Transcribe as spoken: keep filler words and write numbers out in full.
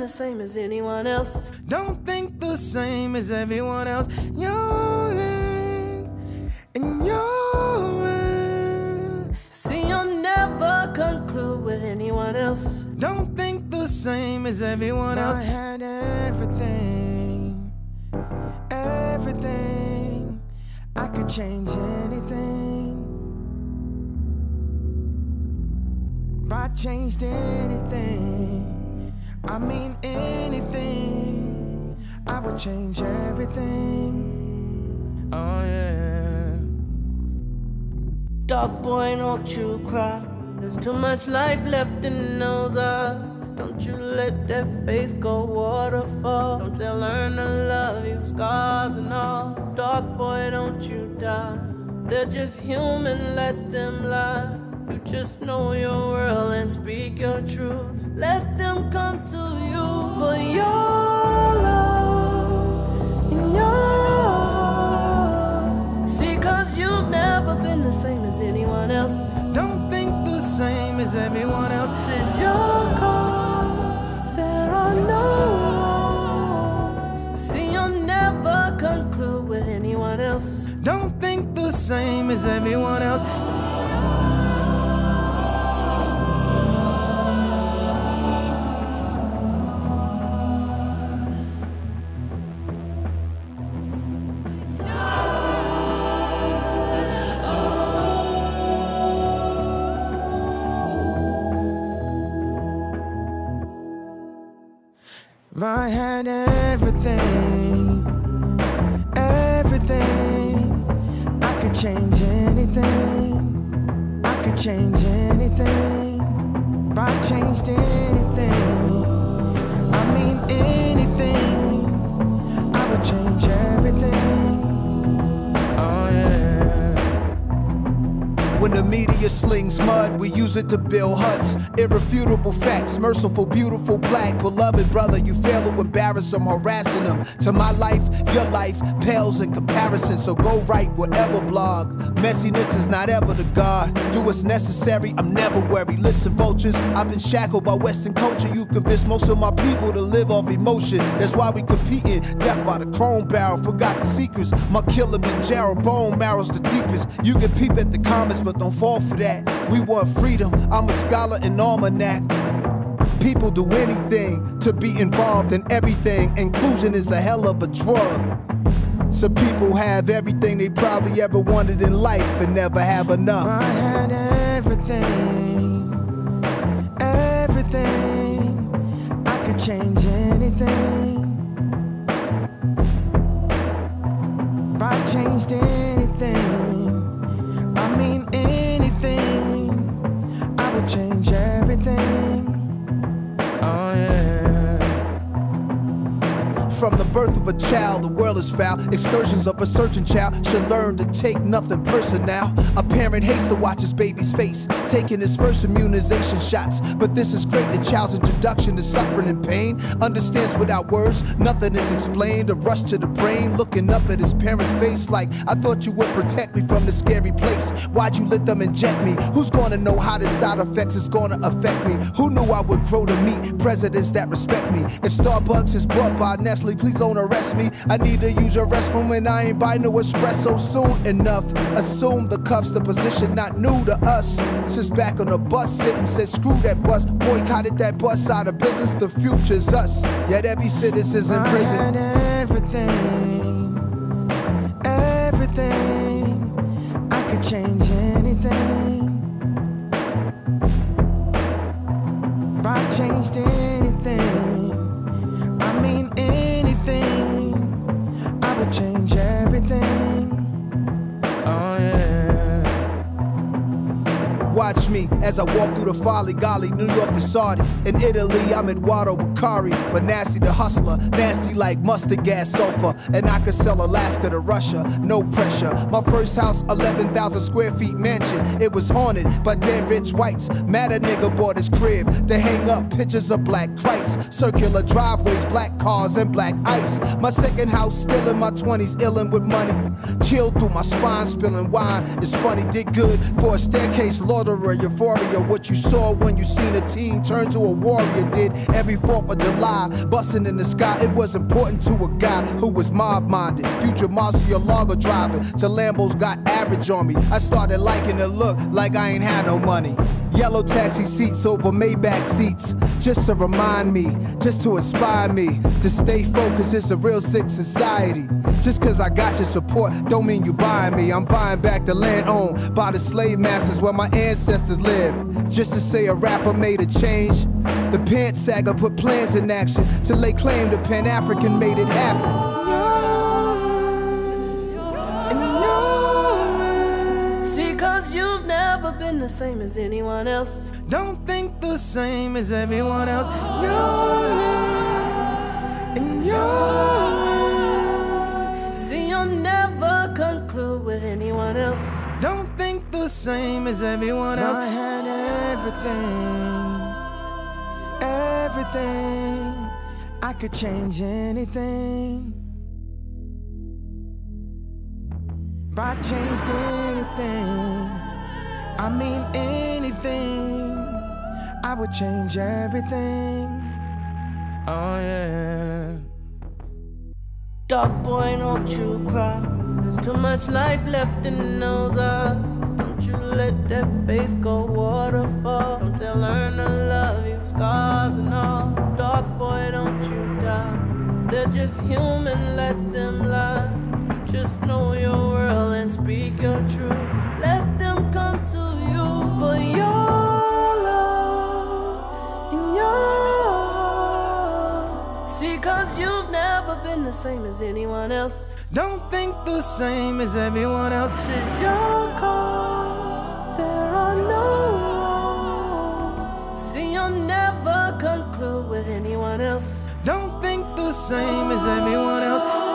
the same as anyone else. Don't think the same as everyone else. You're in, and you're in. See, you'll never conclude with anyone else. Don't think the same as everyone else. I had everything, everything. I could change anything. If I changed anything, I mean anything, I would change everything. Oh yeah. Dog boy, don't you cry. There's too much life left in those eyes. Don't you let that face go waterfall. Don't they learn to love you, scars and all. Dog boy, don't you die. They're just human, let them lie. You just know your world and speak your truth. Let them come to you for your love in your heart. See, cause you've never been the same as anyone else. Don't think the same as everyone else. This is your call, there are no wrongs. See, you'll never conclude with anyone else. Don't think the same as everyone else. If I had everything, everything, I could change anything, I could change anything. If I changed anything, I mean anything, I would change everything. Oh yeah. When the media slings mud, we use it to build huts. Irrefutable facts, merciful, beautiful, black. Beloved brother, you fail to embarrass them, harassing them. To my life, your life pales in comparison. So go write whatever blog. Messiness is not ever the God. Do what's necessary, I'm never worried. Listen, vultures, I've been shackled by Western culture. You convinced most of my people to live off emotion. That's why we competing. Death by the chrome barrel, forgot the secrets. My killer been Gerald, bone marrow's the deepest. You can peep at the comments, but don't fall for that. We want freedom, I'm a scholar in almanac. People do anything to be involved in everything. Inclusion is a hell of a drug. Some people have everything they probably ever wanted in life and never have enough. I had everything, everything, I could change anything. If I changed anything, I mean anything, I would change everything. Oh yeah. From the birth of a child, the world is foul. Excursions of a searching child should learn to take nothing personal. A parent hates to watch his baby's face, taking his first immunization shots. But this is great, the child's introduction to suffering and pain. Understands without words, nothing is explained. A rush to the brain, looking up at his parents' face like, I thought you would protect me from this scary place. Why'd you let them inject me? Who's gonna know how the side effects is gonna affect me? Who knew I would grow to meet presidents that respect me? If Starbucks is bought by Nestle, please don't arrest me. I need to use your restroom and I ain't buy no espresso soon enough. Assume the cuffs, the position not new to us. Since back on the bus, sitting said screw that bus, boycotted that bus out of business. The future's us, yet every citizen's in prison. I had everything, everything, I could change anything. If I changed anything, I mean anything, I would change everything. Oh yeah. Watch me as I walk through the folly golly, New York to Saudi. In Italy, I'm Eduardo Bacari, but nasty the hustler, nasty like mustard gas sulfur. And I could sell Alaska to Russia, no pressure. My first house, eleven thousand square feet mansion. It was haunted by dead rich whites. Mad a nigga bought his crib to hang up pictures of black Christ. Circular driveways, black cars, and black ice. My second house, still in my twenties, illin' with money. Chilled through my spine, spilling wine. It's funny, did good for a staircase, Lord of aura, euphoria, what you saw when you seen a teen turn to a warrior. Did every fourth of July, busting in the sky. It was important to a guy who was mob-minded. Future Murcielago driving till Lambos got average on me. I started liking the look like I ain't had no money. Yellow taxi seats over Maybach seats, just to remind me, just to inspire me to stay focused. It's a real sick society. Just cause I got your support don't mean you buying me. I'm buying back the land owned by the slave masters where my ancestors lived. Just to say a rapper made a change. The Pants Saga put plans in action to lay claim the Pan-African made it happen. See, cause you've never been the same as anyone else. Don't think the same as everyone else. You're in your way. See, you'll never conclude with anyone else. Don't think the same as everyone else. I had everything, everything. I could change anything. If I changed anything, I mean anything, I would change everything. Oh yeah. Dog boy, don't you cry. There's too much life left in those eyes. Don't you let that face go waterfall. Don't they learn to love you, scars and all. Dog boy, don't you die. They're just human, let them lie. You just know your world and speak your truth. Let them come to you for your love in your heart. See, cause you've never been the same as anyone else. Don't think the same as everyone else. This is your call, there are no wrongs. See, you'll never conclude with anyone else. Don't think the same as everyone else.